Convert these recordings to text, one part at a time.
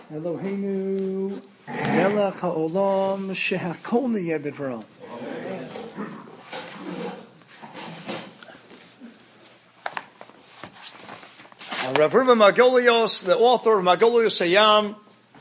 Eloheinu melech haolam shehakol niyeh b'dvaro. Rav Reuven Margolios, the author of Margolios Hayam,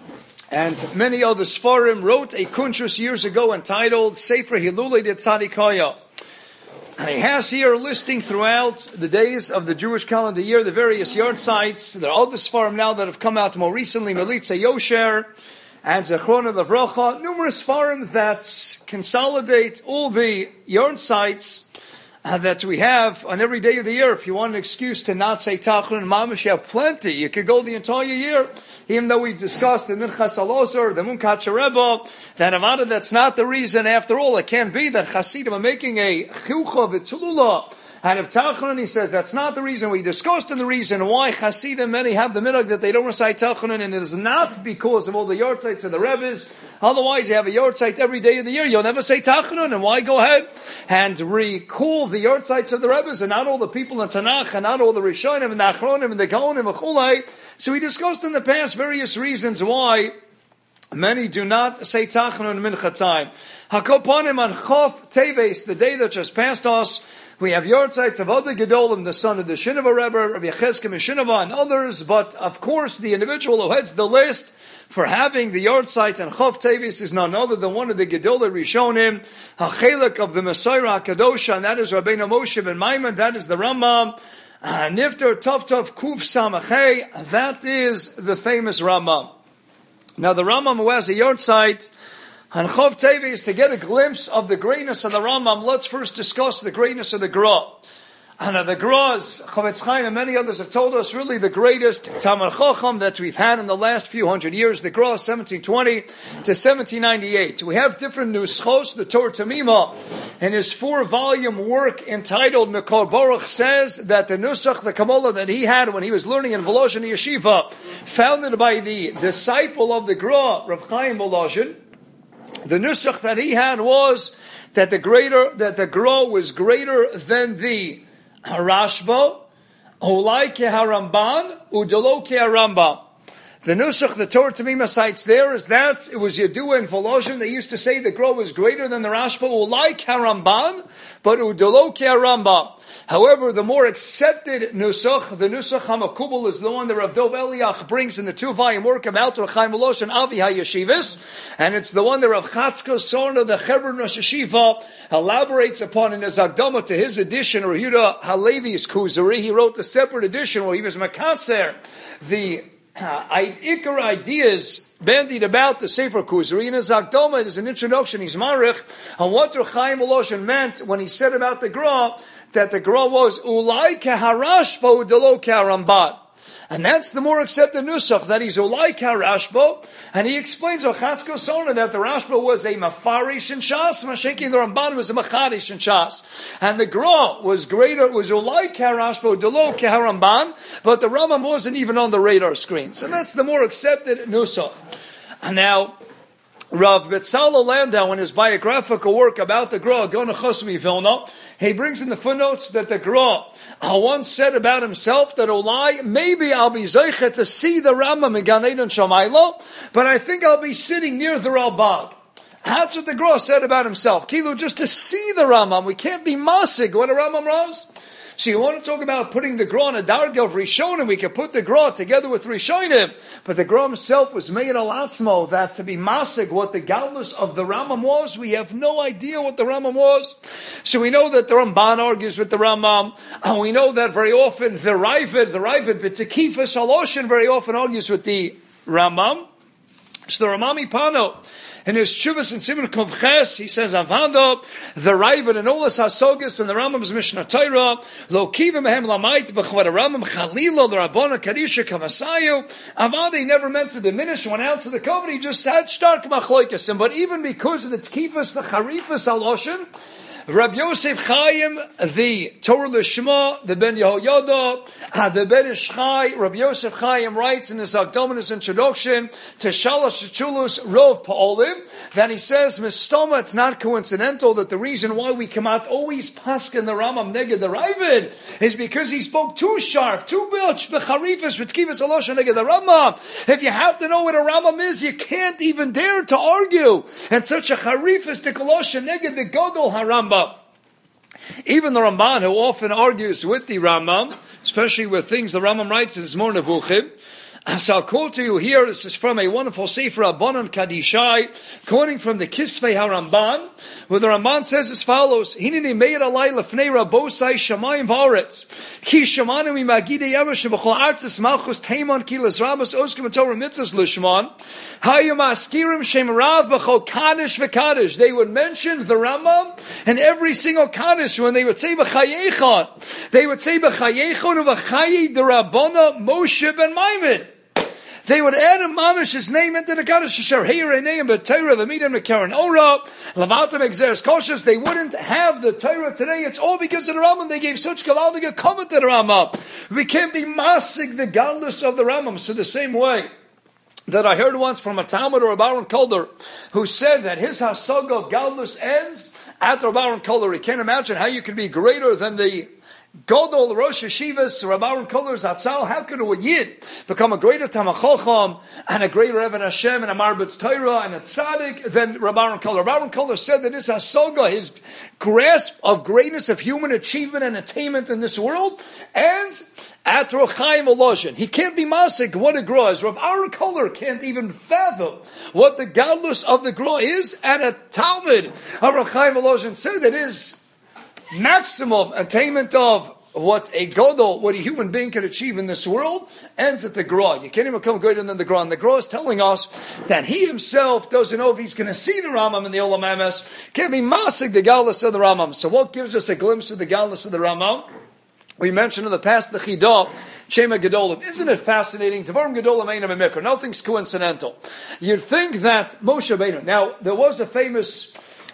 and many other Sfarim, wrote a kuntrus years ago entitled Sefer Hilulei de Tzadikaya. And he has here listing throughout the days of the Jewish calendar year the various yard sites. There are other Sfarim now that have come out more recently, Melitza Yosher and Zechrona Lavrocha, numerous Sfarim that consolidate all the yard sites that we have on every day of the year. If you want an excuse to not say Tachanun and Mamash, you have plenty. You could go the entire year. Even though we discussed the Minchas Alosar, the Munkat Rebbe, that Avada, that's not the reason. After all, it can be that Hasidim are making a Chilcha v'Tzulula out of Tachanun. He says that's not the reason. We discussed the reason why Hasidim, many have the minhag that they don't recite Tachanun, and it is not because of all the yard sites of the Rebbe's. Otherwise, you have a yard site every day of the year. You'll never say Tachanun, and why go ahead and recall the yard sites of the Rebbe's and not all the people in Tanakh and not all the Rishonim and the Achronim and the Gaonim and Chulai. So we discussed in the past various reasons why many do not say Tachanun Mincha time. Hakopanim on Chof Teves, the day that just passed us, we have yard sites of other Gedolim, the son of the Shinava Rebbe, Rabbi Yechezkel Mishinava, and others, but of course the individual who heads the list for having the yard site and Chof Tevis is none other than one of the Gedolim Rishonim, Hachelek of the Messiah HaKadosha, and that is Rabbeinu Moshe ben Maimon, that is the Rambam, Nifter Tov Tov Kuf Samachei, that is the famous Rambam. Now the Rambam who has a yard site on Chof Tevis, to get a glimpse of the greatness of the Rambam, let's first discuss the greatness of the Gra. And the Gra, as Chavetz Chaim and many others have told us, really the greatest Talmid Chacham that we've had in the last few hundred years. The Gra, 1720 to 1798. We have different nuschos. The Torah Tamima, in his 4-volume work entitled Mekor Baruch, says that the nusach, the Kabbalah that he had when he was learning in Volozhin Yeshiva, founded by the disciple of the Gra, Rav Chaim Volozhin, the nusach that he had was that the Gra was greater than the Rashba, Olai ke Haramban, Udalo ke Harambam. The nusach the Torah Tamima cites there is that it was Yedua and Volozhin. They used to say the Gra was greater than the Rashba, Olai ke Haramban, but Udalo ke Harambam. However, the more accepted nusach, the nusach HaMakubal, is the one that Rav Dov Eliach brings in the 2-volume work of Alter Chaim Volozhin Avi HaYeshivas, and it's the one that Rav Chatzko Sorna, the Hebron Rosh Hashiva, elaborates upon in his Akdama to his edition, or Yehuda Halevi's Kuzari. He wrote a separate edition where he was Makatzer, the Ikar ideas bandied about the Sefer Kuzari. In his Akdama, it is an introduction, he's Marich, on what Rav Chaim Volozhin meant when he said about the Gra, that the Gra was Ulai Keharashba Udalo Keharambat. And that's the more accepted nusach, that he's Ulai Keharashba, and he explains Chatzko Sona that the Rashba was a Mafarish in Shas, Mashiach the Ramban was a Macharish in Shas. And the Gra was greater, was Ulai Keharashba Udalo Keharamban, but the Rambam wasn't even on the radar screen. So that's the more accepted nusach. And now, Rav Betzalel Landau, in his biographical work about the Gra, Gona Chosmi Vilna, he brings in the footnotes that the Gra once said about himself that Olai, maybe I'll be Zeicha to see the Rambam in Gan Eden Shamayla, but I think I'll be sitting near the Ralbag. That's what the Gra said about himself. Kilu, just to see the Rambam. We can't be masig what a Rambam was. So you want to talk about putting the Gra on a darga of Rishonim, we can put the Gra together with Rishonim, but the Gra himself was made al atzmo, that to be masig what the galus of the Rambam was, we have no idea what the Rambam was. So we know that the Ramban argues with the Rambam, and we know that very often the Ravid, B'tekifas Haloshin very often argues with the Rambam. So the Ramami Pano, in his Chuvas and Simon Kovches, he says, Avanda, the Ravid and Olas HaSogas, and the Rambam's Mishnah Torah, Lo Kivim Mehem Lamait, B'chvad Rambam Chalila, the Rabbana Kadisha Kavasayu. Avanda, he never meant to diminish 1 ounce of the covenant, he just had stark machloikasim. But even because of the Tkifas, the Charifas Haloshin, Rabbi Yosef Chaim, the Torah Lishma, the Ben Yehoyada, the Ben Ish Chai, Rabbi Yosef Chaim writes in his Akdominus introduction to Shalosh Chulus Rov Pa'olim, that he says, Mistoma, it's not coincidental that the reason why we come out always paskin the Rambam neged the Ravid is because he spoke too sharp, too much, becharifas, b'tkivas alosha neged the Rambam. If you have to know what a Rambam is, you can't even dare to argue. And such a charifas to kolosha neged the Godol HaRambam. Even the Ramban, who often argues with the Rambam, especially with things the Rambam writes in his Mor Nevuchim, as I'll quote to you here, this is from a wonderful Sefer Rabbanon Kadishai, quoting from the Kisvei HaRamban, where the Ramban says as follows, Hineni meir alai lefnei rabosai shamayim v'aretz, ki shamanu imagidei yemesh b'chol artzis malchus teiman ki lezrabas oskim Torah mitzvahs lishman, hayam askirim shem rav b'chol kaddish v'kaddish. They would mention the Rambam and every single kaddish when they would say b'chayechon. They would say b'chayechon u'b'chayi d'Rabbana Moshe ben Maimon. They would add a mamish's name into the Kaddish Asher Heirei Neim B'Torah V'Midem V'Karen Ora Lavatam Exeres Koshas. They wouldn't have the Torah today. It's all because of the Rambam. They gave such gavaldiga covet to the Rambam. We can't be masig the godless of the Rambam. So the same way that I heard once from a Talmud or a Baron Kolder who said that his hasag of godless ends after a Baron Kolder. He can't imagine how you can be greater than the Godol, Rosh Hashivas, Rabbaron Kolers, Atzal. How could a Yid become a greater Tamachocham and a greater Evan Hashem and a Marbitz Torah and a Tzaddik than Rabbaron Koler? Rabbaron Koler said that his Hasoga, his grasp of greatness of human achievement and attainment in this world, ends at Rochaim Voloshin. He can't be masik what a Gra is. Rabbaron Koler can't even fathom what the godless of the Gra is, and a Talmud of Rochaim Voloshin said that his maximum attainment of what a Godol, what a human being can achieve in this world, ends at the Gra. You can't even come greater than the Gra. And the Gra is telling us that he himself doesn't know if he's going to see the Rambam in the Olam Emes. Can't be masig the Galus of the Rambam. So what gives us a glimpse of the Galus of the Rambam? We mentioned in the past the Chidah, Shema Gedolim. Isn't it fascinating? Devarim Gedolim Einam Mikra. Nothing's coincidental. You'd think that Moshe Rabbeinu. Now, there was a famous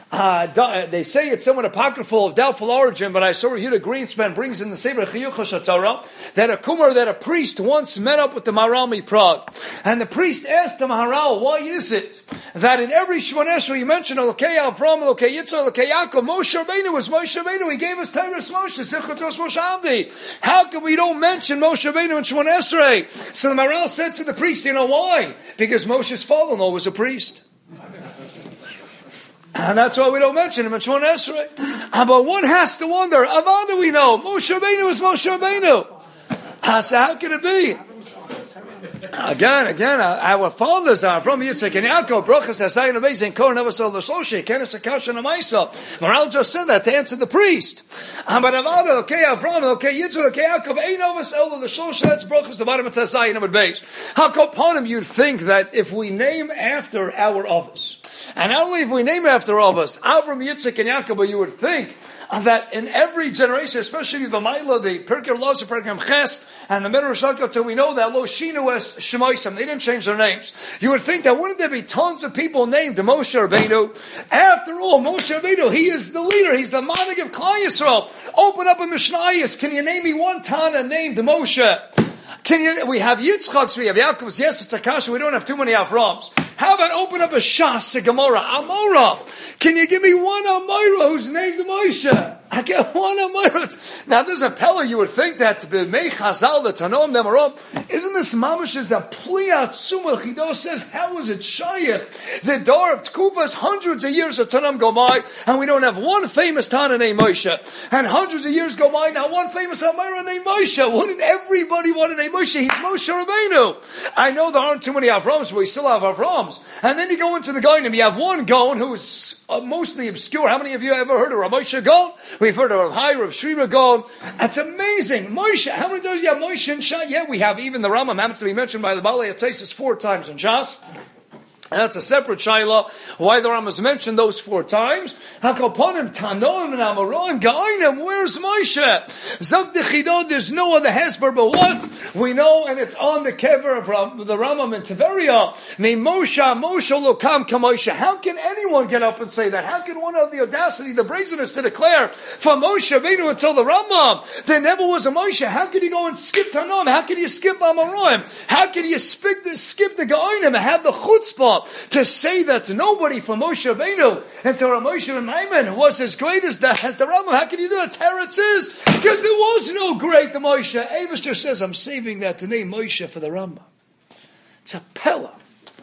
they say it's somewhat apocryphal of doubtful origin, but I saw Yehuda Greenspan brings in the Sefer Chiyuch Torah that a priest once met up with the Maharal Prague, and the priest asked the Maharal, why is it that in every Shemon Esrei you mention Elokei Avram, Elokei Yitzchak, Elokei Yaakov, Moshe Rabbeinu was Moshe Rabbeinu, he gave us Torahs Moshe, Zichrotos Moshe Abdi. How come we don't mention Moshe Rabbeinu in Shemon Esrei? So the Maharal said to the priest, you know why? Because Moshe's father-in-law was a priest. And that's why we don't mention him in Shemon Esrei. But one has to wonder, how do we know? Moshe Rabbeinu is Moshe Rabbeinu. So how can it be? Again, our fathers are from Yitzchak and Yaakov, Brochus, Hasayin, Amazing, Kohen, Avasol, the Soshi, Kenes, Akash, and Amaisa. Maharal just said that to answer the priest. But Avada, okay, Avram, okay, Yitzchak, okay, Yaakov, Ein Avasol, the Soshi, that's Brochus, the bottom of Hasayin, number base. How come you'd think that if we name after our office, and not only if we name after Avos, Avram, Yitzchak, and Yaakov, but you would think that in every generation, especially the Maila, the Pirkei Los, the Pirkei Ches, and the Medrash Hakata, we know that Lo Shinu es Shemoisam, they didn't change their names. You would think that wouldn't there be tons of people named Moshe Rabbeinu? After all, Moshe Rabbeinu, he is the leader, he's the Manig of Klal Yisrael. Open up a Mishnayos, can you name me one Tana named Moshe? We have Yitzchaks, we have Yaakovs, yes, it's Akasha, we don't have too many Avrams. How about open up a Shas, a Gemara, Amora? Can you give me one Amora who's named Moshe? I get one Amora. Now there's a Pella, you would think that to be Mei Chazal, the Tanom Nemarom, isn't this Mamash is a Pliyat Sumah? Chido says, how is it Shayef? The door of Tkufas, hundreds of years of Tanam go by, and we don't have one famous Tana named Moshe. And hundreds of years go by, now one famous Amora named Moshe. Wouldn't everybody want to name Moshe? He's Moshe Rabbeinu. I know there aren't too many Avrams, but we still have Avrams. And then you go into the Goinim, you have one Gon who's mostly obscure. How many of you ever heard of Rav Moshe Gon? We've heard of Rav Hai, Rav Shrima Gon. That's amazing. Moshe, how many times do you have Moshe and Shah? Yeah, we have even the Rambam happens to be mentioned by the Balei Ateisus 4 times in Shas. And that's a separate shaila. Why the Rambam has mentioned those 4 times? Hakoponim, Tanoim, and Amorim, Gainim. Where's Moshe? Zok Dechido. There's no other hesper, but what we know, and it's on the kever of the Rambam in Tiberia. Me Moshe Lokam Kamoshe. How can anyone get up and say that? How can one have the audacity, the brazenness to declare from Moshe Rabbeinu until the Rambam there never was a Moshe? How can you go and skip Tanoim? How can you skip Amorim? How can you skip the Gainim and have the chutzpah to say that nobody from Moshe Rabbeinu and Torah Moshe and Maimon was as great as the Rambam? How can you do that? Teretz is because there was no great Moshe. Eibishter says, I'm saving that to name Moshe for the Rambam. It's a pella.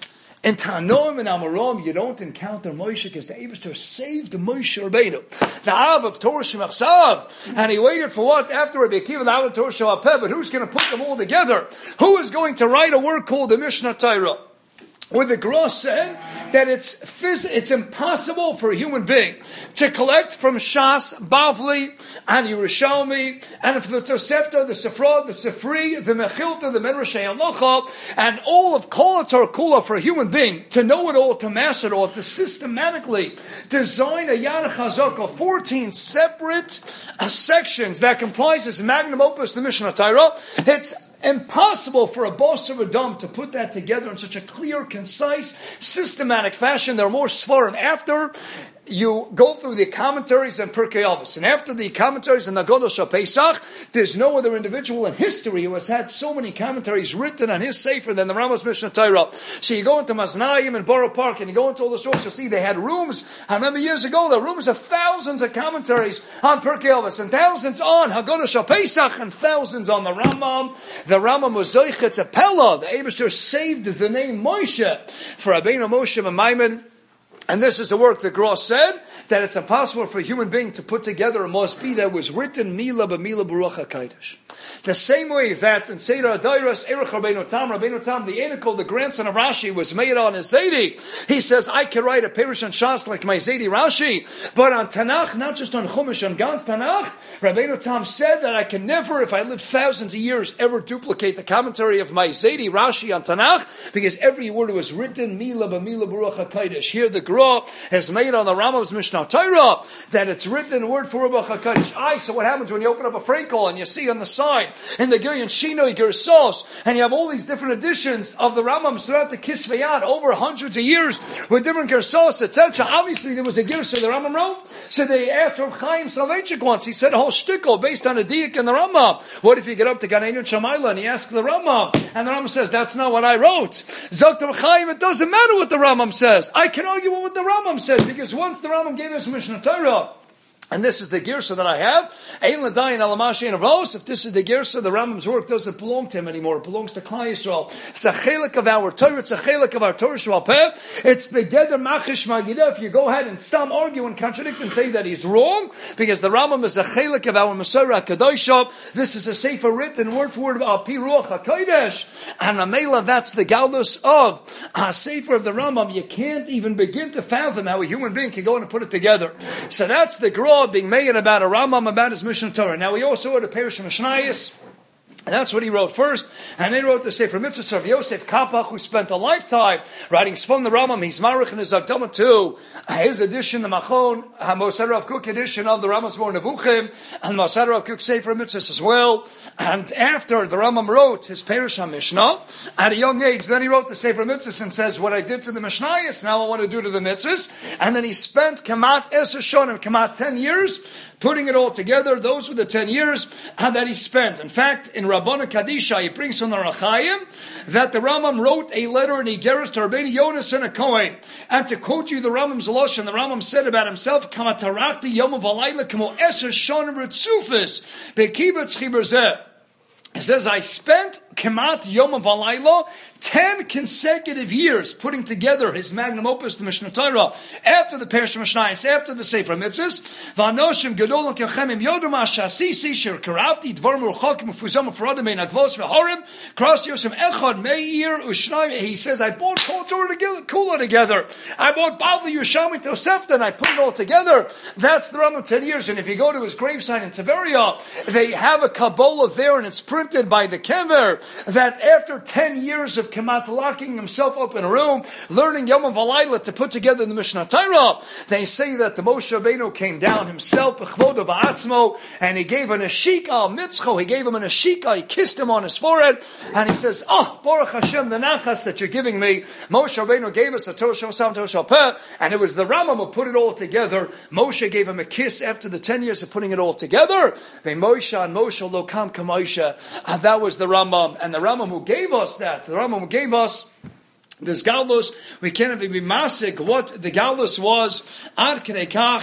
In Tanoim and Amorim, you don't encounter Moshe because the Eibishter saved Moshe Rabbeinu. The Av of Torah Shemachsav, and he waited for what? After Rabbi Akiva, the Av of Torah Shemachsav, but who's going to put them all together? Who is going to write a work called the Mishnah Torah? Where the Gross said that it's impossible for a human being to collect from Shas, Bavli, and Yerushalmi, and from the Tosefta, the Sifra, the Sifri, the Mechilta, the Medrash Halacha, and all of Kol Kula for a human being to know it all, to master it all, to systematically design a Yad Chazaka, 14 separate sections that comprises magnum opus, the Mishnah Torah. It's impossible for a boss of a dom to put that together in such a clear, concise, systematic fashion. There are more svarim after you go through the commentaries and Pirkei Avos. And after the commentaries in Nagada Shal Pesach, there's no other individual in history who has had so many commentaries written on his Sefer than the Rambam's Mishnah Torah. So you go into Maznayim and Borough Park and you go into all the stores, you'll see they had rooms. I remember years ago, there were rooms of thousands of commentaries on Pirkei Avos and thousands on Haggadah Shal Pesach and thousands on the Rambam. The Rambam was Zoichet Tzapella. The Eibishter saved the name Moshe for Rabbeinu Moshe and Maimon. And this is a work that Gross said, that it's impossible for a human being to put together a mosbi that was written Mila b'Mila Baruch HaKadosh. The same way that in Seder Adairas, Erech Rabbeinu Tam, the Enokel, the grandson of Rashi, was made on his Zedi. He says, I can write a Perush and Shas like my Zedi Rashi, but on Tanakh, not just on Chumash and Gans Tanakh, Rabbeinu Tam said that I can never, if I live thousands of years, ever duplicate the commentary of my Zedi Rashi on Tanakh, because every word was written Mila b'Mila Baruch HaKadosh. Here the Gra has made on the Rambam's Mishnah Torah that it's written word for Baruch HaKadosh. So what happens when you open up a Frankel and you see on the side in the Gilyon Shinoi Gersos, and you have all these different editions of the Rambams throughout the Kisveyat over hundreds of years with different Gersos, etc. Obviously there was a Gersa the Rambam wrote. So they asked Rav Chaim Soloveitchik once, he said a whole shtickle based on a diak in the Rambam. What if you get up to Gan Eden Shamayla and you ask the Rambam, and the Rambam says, that's not what I wrote. Zok Rav Chaim, it doesn't matter what the Rambam says. I can argue what the Rambam says, because once the Rambam gave us Mishnah Torah, and this is the Girsa that I have, Ein L'dayin Alamashi and Avos, if this is the Girsa, the Rambam's work doesn't belong to him anymore. It belongs to Klal Yisrael. It's a chelik of our Torah. It's a chelik of our Torah Shval Peh. It's Begeder Machish Magida. If you go ahead and stop, argue and contradict and say that he's wrong, because the Rambam is a chelik of our Masorah HaKadoshah. This is a sefer written word for word of Pi Ruach HaKodesh. And Amela, that's the Galus of a sefer of the Rambam. You can't even begin to fathom how a human being can go in and put it together. So that's the Gra being made about a Rambam, about his Mishnah Torah. Now we also had a Perush Mishnayos. And that's what he wrote first. And then he wrote the Sefer Mitzvah of Yosef Kapach, who spent a lifetime writing from the Rambam. He's Marich in his Akdama too. His edition, the Machon, Moser Rav Kook edition of the Rambam's Mor Nevuchim, and Moser Rav Kook Sefer Mitzvah as well. And after the Rambam wrote his Perush HaMishnah, at a young age, then he wrote the Sefer Mitzvah and says, what I did to the Mishnayos, now I want to do to the Mitzvahs. And then he spent Kamat Eser Shonim, Kamat 10 years, putting it all together. Those were the 10 years that he spent. In fact, in Rabbana Kadisha, he brings from the Rachayim that the Rambam wrote a letter in Igeris to Rabbeinu Yonasan a Kohen. And to quote you the Rambam's Lashon, the Rambam said about himself, Kamatarachti Yom Valayla Kamo Eser Shonim Ritzufis Bekibetz Chiberzeh. He says, I spent Kemat Yom Valayla 10 consecutive years putting together his magnum opus, the Mishnah Torah, after the Perush Mishnayos, after the Sefer Mitzvahs. V'anoshim gedolim kechem yodum ha'shasisi shir karavti dvarim ruchakim ufuzam ufaradim ein agvos v'horim kras yosem echad meir ushnai. He says, I bought Kol Torah Kula together. I bought Bavli Yerushalmi Tosefta, and I put it all together. That's the Rambam 10 years. And if you go to his gravesite in Tiberia, they have a Kabbalah there, and it's printed by the Kever that after 10 years of Kemat locking himself up in a room, learning Yom V'Layla to put together the Mishnah Torah, they say that the Moshe Rabbeinu came down himself, b'chvodo v'atzmo, and he gave an ashika al mitzcho, he gave him an ashika, he kissed him on his forehead, and he says, Baruch Hashem, the nachas that you're giving me. Moshe Rabbeinu gave us a Torah Shal Torah Shal Peh, and it was the Rambam who put it all together. Moshe gave him a kiss after the 10 years of putting it all together. Moshe and Moshe lo kam k'Moshe. And that was the Rambam. And the Rambam who gave us that, the Rambam who gave us this Galus, we can't even be masik what the Galus was, ad k'nei kach,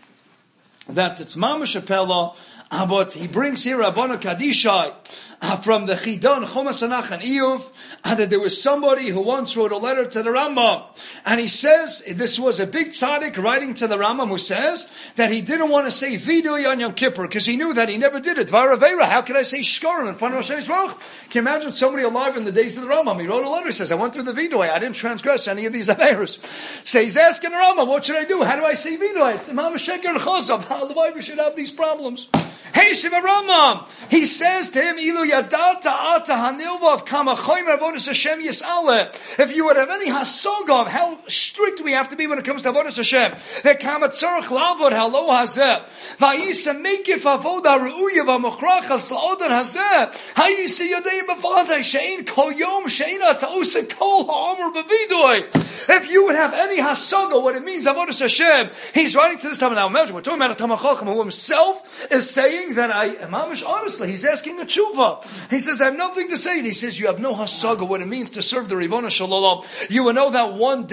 that it's mamash apela, but he brings here Rabbanu Kadishai from the Chidon, Chomas Anach and Iyuv, and that there was somebody who once wrote a letter to the Rambam, and he says, this was a big tzaddik writing to the Rambam who says that he didn't want to say Vidui on Yom Kippur, because he knew that he never did it. Varavera, how could I say Shkorim in front of Hashem Yisrael? Can you imagine somebody alive in the days of the Rambam? He wrote a letter, he says, I went through the Vidui, I didn't transgress any of these Averas. So he's asking the Rambam, what should I do? How do I say Vidui? It's Imam Sheker and Chosav. Why we should have these problems? Hey Shiva Rambam, he says to him, Ilu yadata ata hanilva of kama choymer avodas Hashem yisale. If you would have any hasoga of how strict we have to be when it comes to avodas Hashem, that kama tzarich lavod halo hazeh, va'isa mekif avoda ru'uya v'mochrach al sla'odan hazeh, ha'yisi yadei b'vadai she'in kol yom she'ina ta'usa kol ha'omer b'vidoi. If you would have any hasoga, what it means avodas Hashem, he's writing to this time. Now imagine, we're talking about a Talmid Chacham who himself is saying that Mamish, honestly, he's asking a tshuva. He says, I have nothing to say. And he says, you have no hasaga, what it means to serve the Ribbono Shel Olam. You will know that one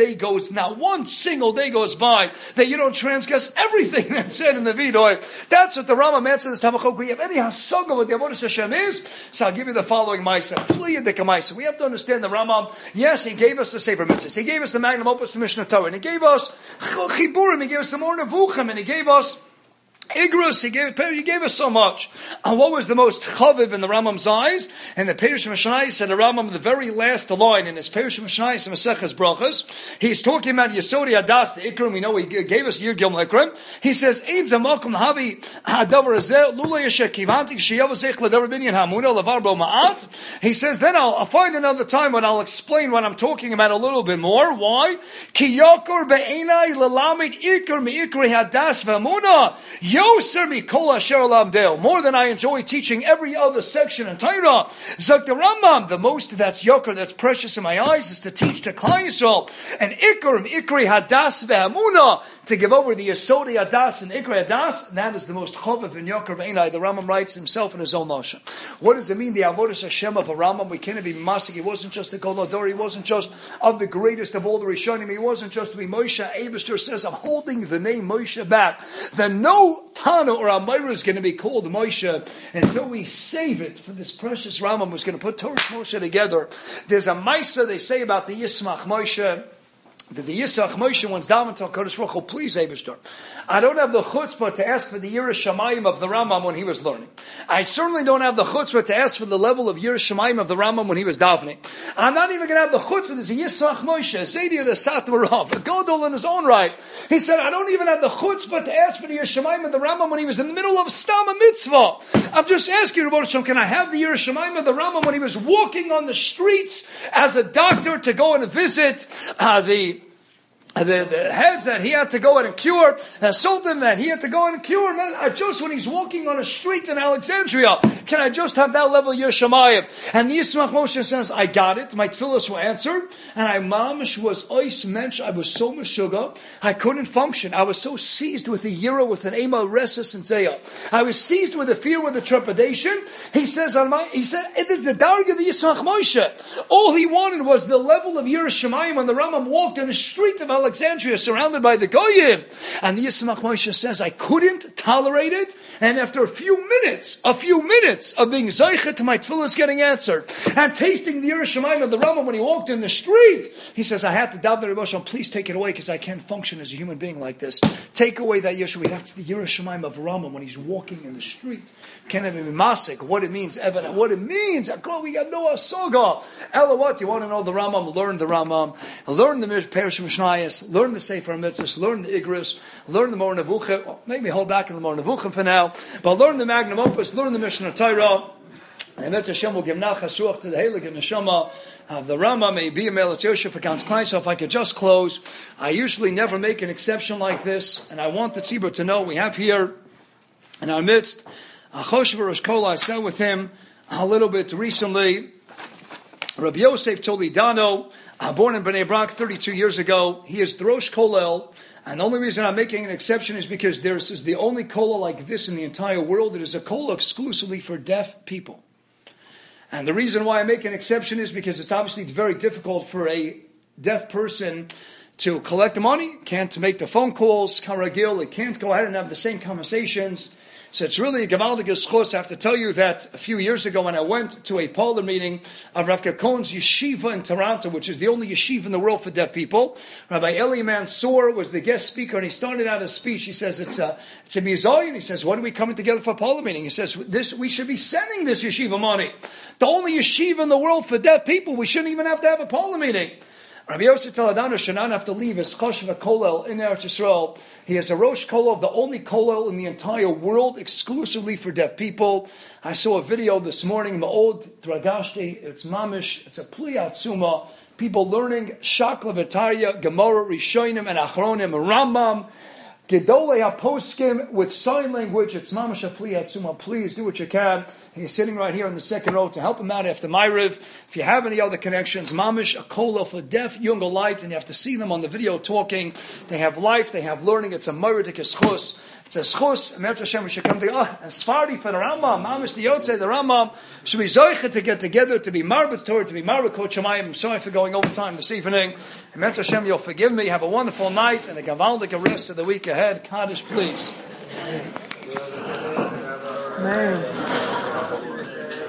single day goes by, that you don't transgress everything that's said in the Vidui. That's what the Rambam answers this Tamachok. We have any hasaga what the Avodas Hashem is? So I'll give you the following Maisa. We have to understand the Rambam. Yes, he gave us the Sefer Mitzvahs. He gave us the Magnum Opus, the Mishnah Torah. And he gave us Chiburim. He gave us the Moreh Nevuchim. And he gave us Igrus, he gave us so much. And what was the most chaviv in the Rambam's eyes? And the Perush Mishnayos said the Rambam, the very last line in his Perush Mishnayos and Maseches Brachos, he's talking about Yesodi Adas, the Ikrim. We know he gave us Yir Gil Ikrim. He says, Ein Zamakum Havi Hadavar Azeh Lula Yeshek Kivanti Kshiyav Zech Ladavar Binyan Hamuna Lavar Bo Ma'at. He says, then I'll find another time when I'll explain what I'm talking about a little bit more. Why? Ki Yokor Be'enai Lalamid Ikr Mi Ikri Hadas V'Amuna. More than I enjoy teaching every other section in Torah. Zok the Rambam, the most that's yoker, that's precious in my eyes, is to teach to Klal Yisrael. And Ikri Hadas ve'Hamuna, to give over the Yesodi Hadas and Ikri Hadas, that is the most chovav and yoker b'einai. The Rambam writes himself in his own lashon. What does it mean, the Avodas Hashem of a Rambam? We can't be masik. He wasn't just the Gadol Hador. He wasn't just of the greatest of all the Rishonim. He wasn't just to be Moshe. Eibishter says, I'm holding the name Moshe back. Then no Tana or Amira is going to be called Moshe until we save it for this precious Rambam who's going to put Torah Moshe together. There's a Maisa they say about the Yismach Moshe. That the Yisach Moshe once davened to HaKadosh Baruch Hu, please, Eibishter, I don't have the chutzpah to ask for the Yiras Shamayim of the Rambam when he was learning. I certainly don't have the chutzpah to ask for the level of Yiras Shamayim of the Rambam when he was davening. I'm not even going to have the chutzpah. There's a Yisach Moshe, Zaydia the Satmar Rav, a Gadol in his own right. He said, I don't even have the chutzpah to ask for the Yiras Shamayim of the Rambam when he was in the middle of Stam Mitzvah. I'm just asking you, Rebbe Shem, can I have the Yiras Shamayim of the Rambam when he was walking on the streets as a doctor to go and visit the heads that he had to go in and cure, the sultan that he had to go in and cure, just when he's walking on a street in Alexandria, can I just have that level of Yiras Shamayim? And the Yismach Moshe says, I got it, my tefillos were answered, and I mamish was ois mensch, I was so meshuga, I couldn't function. I was so seized with a yira, with an ema resis and zeya. I was seized with a fear, with a trepidation. He says, it is the darg of the Yismach Moshe. All he wanted was the level of Yiras Shamayim when the Rambam walked in the street of Alexandria, surrounded by the Goyim. And the Yismach Moshe says, I couldn't tolerate it. And after a few minutes of being Zaychet to my tefillas getting answered, and tasting the Yiras Shamayim of the Rambam when he walked in the street, he says, I had to daven the Rebbe Shalom, please take it away, because I can't function as a human being like this. Take away that Yeshua. That's the Yiras Shamayim of Rambam when he's walking in the street. Can't even be masik. What it means, Evan, what it means. We got no asoga. Ella, what? You want to know the Rambam? Learn the Rambam. Learn the Perush Mishnayos. Learn the Sefer Mitzvahs. Learn the Igrus. Learn the Moreh Nevuchim. Maybe hold back in the Moreh Nevuchim for now. But learn the Magnum Opus. Learn the Mishnah Torah. And Emet Hashem will give nachas ruach to the Heilig and Neshama of the Rama. May be a Melat Yosef for Gans Klein. So if I could just close, I usually never make an exception like this, and I want the tzibur to know we have here in our midst Choshev Rosh Kola. I sat with him a little bit recently. Rabbi Yosef Toledano, born in Bnei Brak 32 years ago. He is the Rosh Kolel. And the only reason I'm making an exception is because this is the only kola like this in the entire world. It is a kola exclusively for deaf people. And the reason why I make an exception is because it's obviously very difficult for a deaf person to collect the money, can't make the phone calls, karagil, it can't go ahead and have the same conversations. So it's really a Gavaldig Schos. I have to tell you that a few years ago when I went to a parlor meeting of Rav Kakon's yeshiva in Toronto, which is the only yeshiva in the world for deaf people, Rabbi Eli Mansour was the guest speaker, and he started out his speech. He says, it's a bizayon. He says, what are we coming together for a parlor meeting? He says, we should be sending this yeshiva money. The only yeshiva in the world for deaf people, we shouldn't even have to have a parlor meeting. Rabbi Yosef Toledano should not have to leave his Choshev Kolel in Eretz Yisrael. He is a Rosh Kolel, the only Kolel in the entire world, exclusively for deaf people. I saw a video this morning, Ma'od Dragashti, it's Mamish, it's a Pli Atzuma, people learning Shakla V'Tarya, Gemara, Rishonim, and Achronim, Rambam, Gedolei HaPoskim with sign language. It's Mamash Pli Atzuma. Please do what you can. He's sitting right here in the second row to help him out after Ma'ariv. If you have any other connections, Mamish, a kola for deaf, younger light, and you have to see them on the video talking. They have life, they have learning. It's a Meridik Eschus. It's a Schus. Emet Hashem, we should come together. A Sfardi for the Rambam. Mamish the Yotzei, the Rambam. Should be Zoichet to get together, to be Marbet Torah, to be Marbet Koch Shemayim. I'm sorry for going over time this evening. Emet Hashem, you'll forgive me. Have a wonderful night and a Gavaldik rest of the week ahead. Kaddish, please. Amen.